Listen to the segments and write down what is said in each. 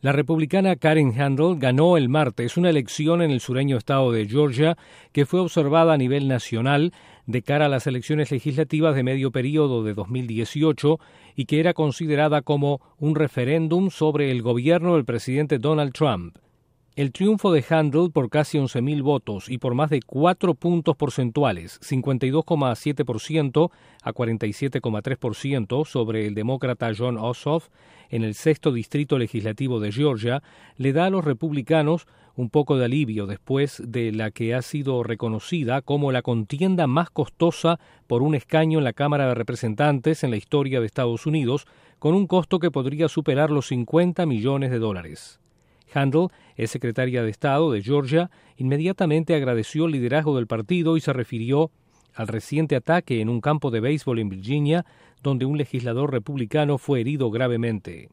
La republicana Karen Handel ganó el martes una elección en el sureño estado de Georgia que fue observada a nivel nacional de cara a las elecciones legislativas de medio periodo de 2018 y que era considerada como un referéndum sobre el gobierno del presidente Donald Trump. El triunfo de Handel por casi 11.000 votos y por más de 4 puntos porcentuales, 52,7% a 47,3% sobre el demócrata Jon Ossoff en el 6º distrito legislativo de Georgia, le da a los republicanos un poco de alivio después de la que ha sido reconocida como la contienda más costosa por un escaño en la Cámara de Representantes en la historia de Estados Unidos, con un costo que podría superar los $50 millones. Handel, es secretaria de Estado de Georgia, inmediatamente agradeció el liderazgo del partido y se refirió al reciente ataque en un campo de béisbol en Virginia, donde un legislador republicano fue herido gravemente.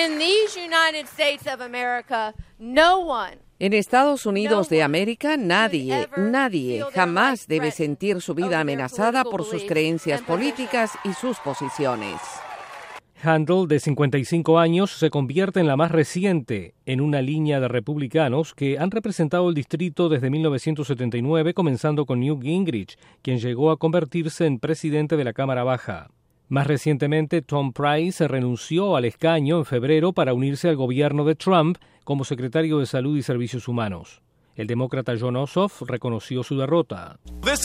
En Estados Unidos de América, nadie jamás debe sentir su vida amenazada por sus creencias políticas y sus posiciones. Handel, de 55 años, se convierte en la más reciente en una línea de republicanos que han representado el distrito desde 1979, comenzando con Newt Gingrich, quien llegó a convertirse en presidente de la Cámara Baja. Más recientemente, Tom Price renunció al escaño en febrero para unirse al gobierno de Trump como secretario de Salud y Servicios Humanos. El demócrata Jon Ossoff reconoció su derrota.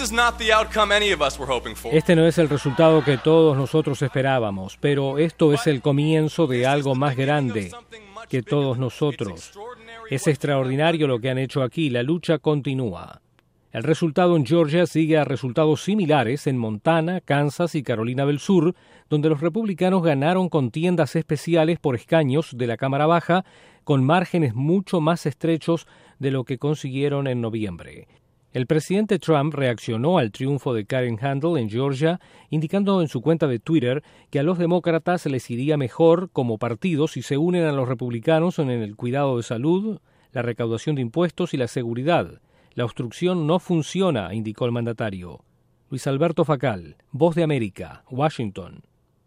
Este no es el resultado que todos nosotros esperábamos, pero esto es el comienzo de algo más grande que todos nosotros. Es extraordinario lo que han hecho aquí, la lucha continúa. El resultado en Georgia sigue a resultados similares en Montana, Kansas y Carolina del Sur, donde los republicanos ganaron contiendas especiales por escaños de la Cámara Baja, con márgenes mucho más estrechos de lo que consiguieron en noviembre. El presidente Trump reaccionó al triunfo de Karen Handel en Georgia, indicando en su cuenta de Twitter que a los demócratas les iría mejor como partido si se unen a los republicanos en el cuidado de salud, la recaudación de impuestos y la seguridad. La obstrucción no funciona, indicó el mandatario. Luis Alberto Facal, Voz de América, Washington.